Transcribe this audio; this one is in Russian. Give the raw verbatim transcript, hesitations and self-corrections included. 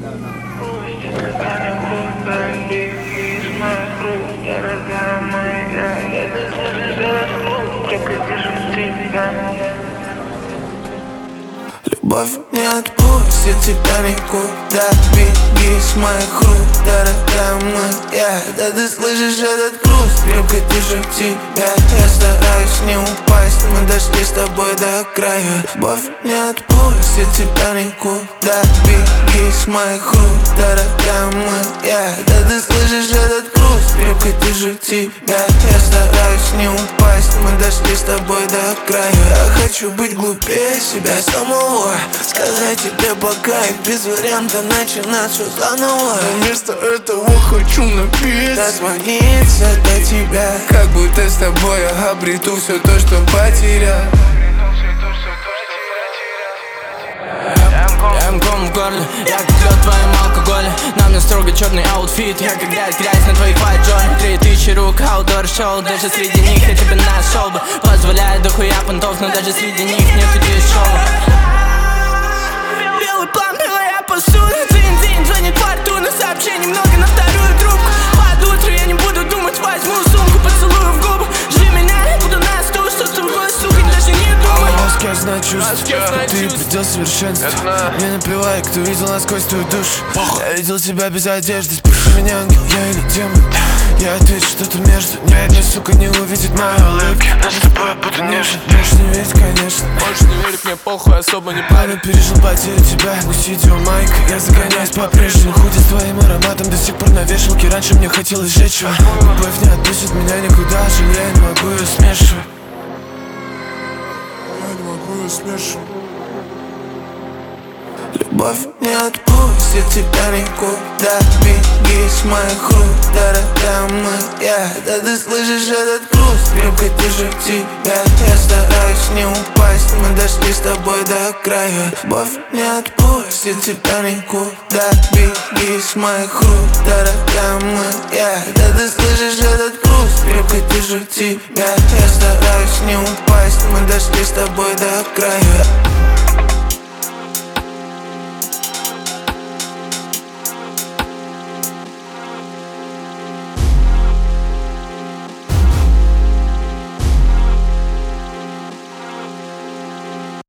Любовь не отпустит тебя никуда. Беги с моих рук, дорогая моя. Да ты слышишь этот груз, крепко держу тебя. Я стараюсь не упасть, мы дошли с тобой до края. Любовь не отпустит тебя никуда. Беги с моих рук, дорогая моя. Да ты слышишь этот груз, крепко держу тебя. Я стараюсь не упасть, мы дошли с тобой до края. Я хочу быть глупее себя самого, сказать тебе пока и без варианта начинать все заново. Вместо этого хочу напиться, дозвониться до тебя, как будто с тобой я обрету все то, что потерял. Я ком в горле, я как лед в твоем алкоголе. На мне строго черный аутфит, я как грязь, грязь на твоих white joint. Три тысячи рук, outdoor show, даже среди них я тебя нашел бы. Позволяет дохуя понтов, но даже среди них нету дешевого. Белый план, белая посуда, дзинь-дзинь, звонит фортуна. Сообщений много на вторую трубку. Под утро я не буду думать, возьму сумку, поцелую в губы. Жди меня, я буду на стул, что с другой сукой даже не думай. Мозг я знаю чувств, ты предел совершенства. Мне наплевать, кто видел насквозь твою душу. Я видел тебя без одежды, спроси меня, ангел я или демон. Я отвечу, что-то между. Ни одна сука не увидит мои улыбки. Но с тобой я буду нежен. Можешь не верить, конечно. Можешь не верить, мне похуй, особо не парень. Пережил потерю тебя, гусить его майка. Я загоняюсь по-прежнему, ходит с твоим ароматом до сих пор на вешалке. Раньше мне хотелось сжечь его. Любовь не отпустит меня никуда, жаль, я не могу ее смешивать. Я не могу ее смешивать. Любовь не отпустит тебя никуда. Беги с моих рук, дорогая моя. Да ты слышишь этот груз, крепко держу тебя. Я стараюсь не упасть, мы дошли с тобой до края. Любовь не отпустит тебя никуда. Беги с моих рук, дорогая моя. Да ты слышишь этот груз, крепко держу тебя. Я стараюсь не упасть, мы дошли с тобой до края.